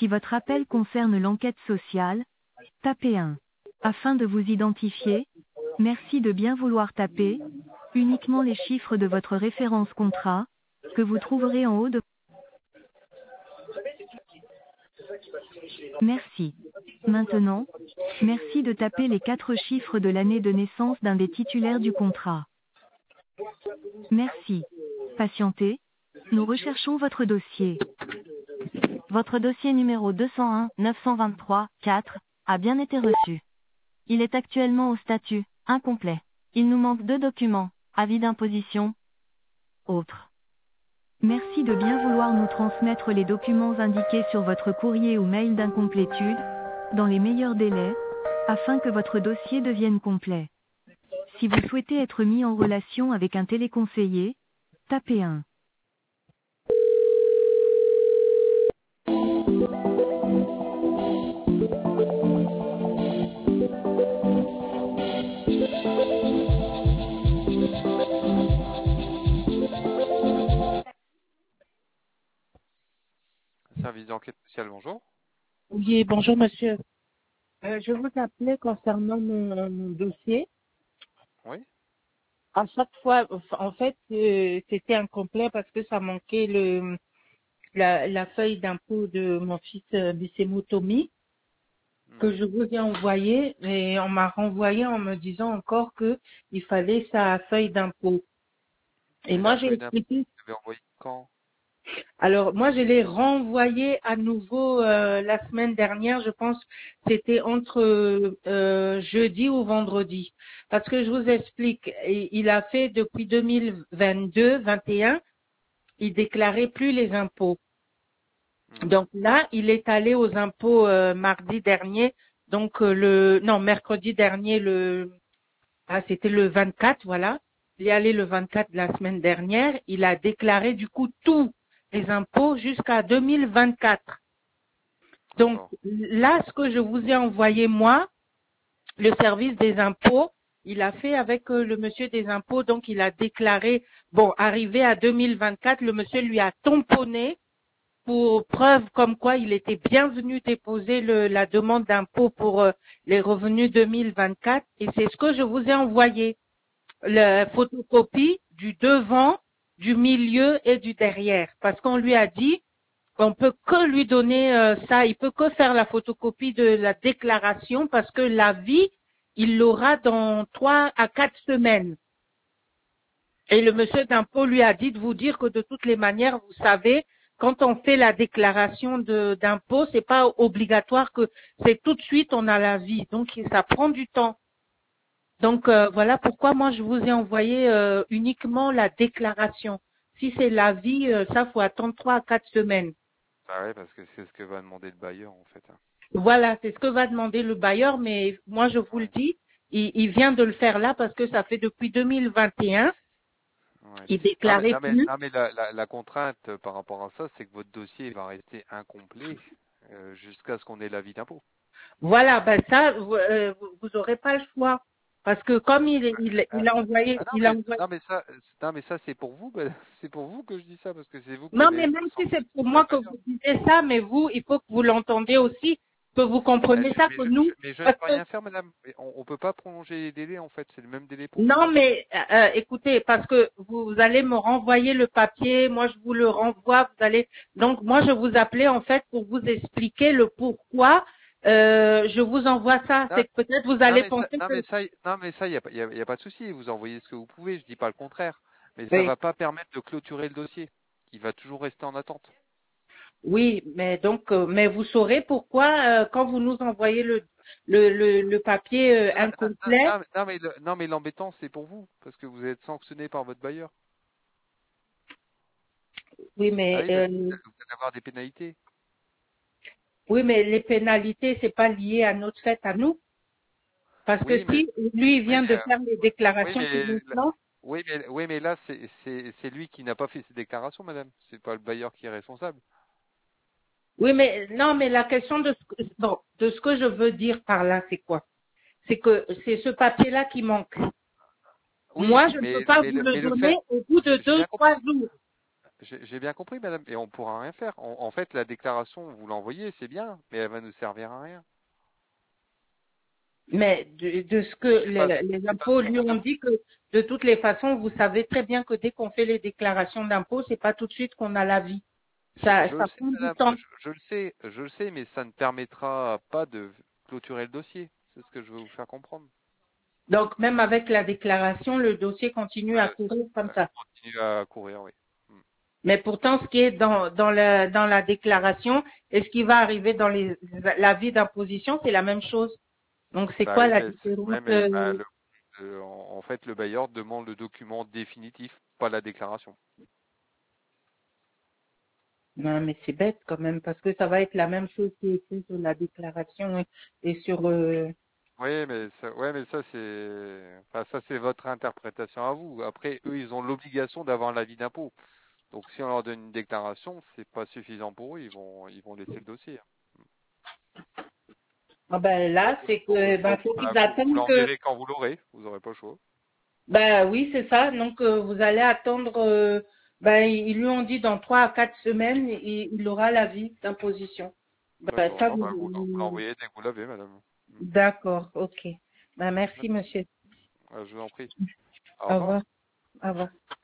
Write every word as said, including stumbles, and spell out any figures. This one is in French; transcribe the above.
Si votre appel concerne l'enquête sociale, tapez un. Afin de vous identifier, merci de bien vouloir taper uniquement les chiffres de votre référence contrat, que vous trouverez en haut de... Merci. Maintenant, merci de taper les quatre chiffres de l'année de naissance d'un des titulaires du contrat. Merci. Patientez. Nous recherchons votre dossier. Votre dossier numéro deux cent un neuf cent vingt-trois quatre a bien été reçu. Il est actuellement au statut incomplet. Il nous manque deux documents, avis d'imposition, autres. Merci de bien vouloir nous transmettre les documents indiqués sur votre courrier ou mail d'incomplétude, dans les meilleurs délais, afin que votre dossier devienne complet. Si vous souhaitez être mis en relation avec un téléconseiller, tapez un. Service d'enquête sociale, bonjour. Oui, bonjour monsieur. Euh, je vous appelais concernant mon, mon dossier. Oui. À chaque fois, en fait, euh, c'était incomplet parce que ça manquait le la, la feuille d'impôt de mon fils euh, Bissemo Tommy que Mhm. je vous ai envoyé et on m'a renvoyé en me disant encore que il fallait sa feuille d'impôt. Et Mais moi la j'ai feuille d'impôt, expliqué. vous l'avez envoyée quand? Alors, moi, je l'ai renvoyé à nouveau euh, la semaine dernière. Je pense que c'était entre euh, jeudi ou vendredi. Parce que je vous explique, il il a fait depuis deux mille vingt-deux, vingt et un, il déclarait plus les impôts. Mhm. Donc là, il est allé aux impôts euh, mardi dernier, donc euh, le non mercredi dernier, le ah c'était le vingt-quatre, voilà. Il est allé le vingt-quatre de la semaine dernière. Il a déclaré du coup tous les impôts jusqu'à deux mille vingt-quatre. Donc D'accord. là, ce que je vous ai envoyé moi, le service des impôts, il a fait avec euh, le monsieur des impôts, donc il a déclaré, bon, arrivé à deux mille vingt-quatre, le monsieur lui a tamponné pour preuve comme quoi il était bien venu déposer le, la demande d'impôt pour euh, les revenus deux mille vingt-quatre, et c'est ce que je vous ai envoyé, la photocopie du devant, du milieu et du derrière, parce qu'on lui a dit on peut que lui donner euh, ça, il peut que faire la photocopie de la déclaration parce que l'avis, il l'aura dans trois à quatre semaines. Et le monsieur D'accord. d'impôt lui a dit de vous dire que de toutes les manières, vous savez, quand on fait la déclaration de d'impôt, c'est pas obligatoire que c'est tout de suite on a l'avis. Donc ça prend du temps. Donc euh, voilà pourquoi moi je vous ai envoyé euh, uniquement la déclaration. Si c'est l'avis, euh, ça faut attendre trois à quatre semaines. Bah ouais, parce que c'est ce que va demander le bailleur, en fait. Hein. Voilà, c'est ce que va demander le bailleur, mais moi je vous le Ouais. dis, il, il vient de le faire là parce que ça fait depuis deux mille vingt et un, Ouais. il Non, mais, déclarait non, mais, plus. non, mais la, la, la contrainte euh, par rapport à ça, c'est que votre dossier va rester incomplet euh, jusqu'à ce qu'on ait l'avis d'impôt. Voilà, ben ça, vous, euh, vous vous aurez pas le choix parce que comme il, il, Ah, il a envoyé, ah non, il a mais, envoyé. non, mais ça, non, mais ça, c'est pour vous, ben, c'est pour vous que je dis ça, parce que c'est vous qui Non, allez mais être même si c'est pour sanctionné par moi le que bailleur. vous disiez ça, mais vous, il faut que vous l'entendez aussi, que vous Euh, compreniez je- ça, mais, que je, nous, je- mais je ne parce peux que rien faire, madame. Mais On ne peut pas prolonger les délais, en fait. C'est le même délai pour tout le non, monde. mais euh, euh, écoutez, parce que vous allez me renvoyer le papier, moi je vous le renvoie, vous allez. Donc moi je vous appelais en fait pour vous expliquer le pourquoi euh, je vous envoie ça. Non, C'est que peut-être vous non, allez mais ça, penser non, que mais ça, non, mais ça, il n'y a, pas- y a, y a pas de souci. Vous envoyez ce que vous pouvez. Je dis pas le contraire. Mais ça oui, va pas permettre de clôturer le dossier. Il va toujours rester en attente. oui, mais donc euh, mais vous saurez pourquoi euh, quand vous nous envoyez le le le, le papier euh, Non, non, non, incomplet. non, mais non, mais le- non, mais l'embêtant, c'est pour vous. Parce que vous êtes sanctionné par votre bailleur. Oui, Ah mais oui, parce que vous euh, allez vous allez avoir des pénalités. oui, mais les pénalités c'est pas lié à notre fait à nous, parce que Oui, mais, si lui il oui, vient mais, de euh, faire les oui, déclarations pour mais, maintenant. oui, mais, oui, mais là, c'est, c'est, c'est lui qui n'a pas fait ses déclarations, madame. C'est pas le bailleur qui est responsable. Oui, mais non, mais la question de ce que, bon, de ce que je veux dire par là, c'est quoi? C'est que c'est ce papier-là qui manque. Oui, Moi, je ne peux mais, pas mais vous le, le mais le donner fait, au bout de j'ai deux, bien trois compris. jours. j'ai j'ai bien compris, madame, et on pourra rien faire. En, en fait, la déclaration, vous l'envoyez, c'est bien, mais elle va nous servir à rien. Mais de, de ce que C'est pas, les, les c'est pas impôts ce qu'on lui vous ont demande. dit que de toutes les façons, vous savez très bien que dès qu'on fait les déclarations d'impôts, c'est pas tout de suite qu'on a l'avis. Je, Ça, je le ça sais, prend du madame, temps. je, je le sais, je le sais, mais ça ne permettra pas de clôturer le dossier. C'est ce que je veux vous faire comprendre. Donc, même avec la déclaration, le dossier continue à Euh, courir comme ça ça. continue à courir, oui. Mm. Mais pourtant, ce qui est dans, dans, la, dans la déclaration et ce qui va arriver dans les l'avis d'imposition, c'est la même chose. Donc, c'est Bah quoi oui, la mais, c'est- différence? ouais, mais bah, euh, le, le- en, en fait, le bailleur demande le document définitif, pas la déclaration. Non, mais c'est bête quand même, parce que ça va être la même chose qui est écrit sur la déclaration et, et sur... euh, Oui, mais ça, ouais, mais ça c'est, enfin, ça c'est votre interprétation à vous. Après, eux, ils ont l'obligation d'avoir l'avis d'impôt. Donc, si on leur donne une déclaration, c'est pas suffisant pour eux. Ils vont, ils vont laisser le dossier. Ah ben là, c'est que ben, Donc, faut voilà, qu'ils vous, vous attendent que... l'enverrez quand vous l'aurez. Vous aurez pas le choix. Ben oui, c'est ça. Donc, euh, vous allez attendre... euh, ben, ils ils lui ont dit dans trois à quatre semaines, il, il aura l'avis d'imposition. Ben, D'accord. ça, Non, vous... bah, vous, l'en- vous vous- l'envoyez dès que vous l'avez, madame. Hmm. D'accord, ok. Ben, merci, D'accord. monsieur. Euh, Je vous en prie. Au Au revoir. revoir. Au revoir.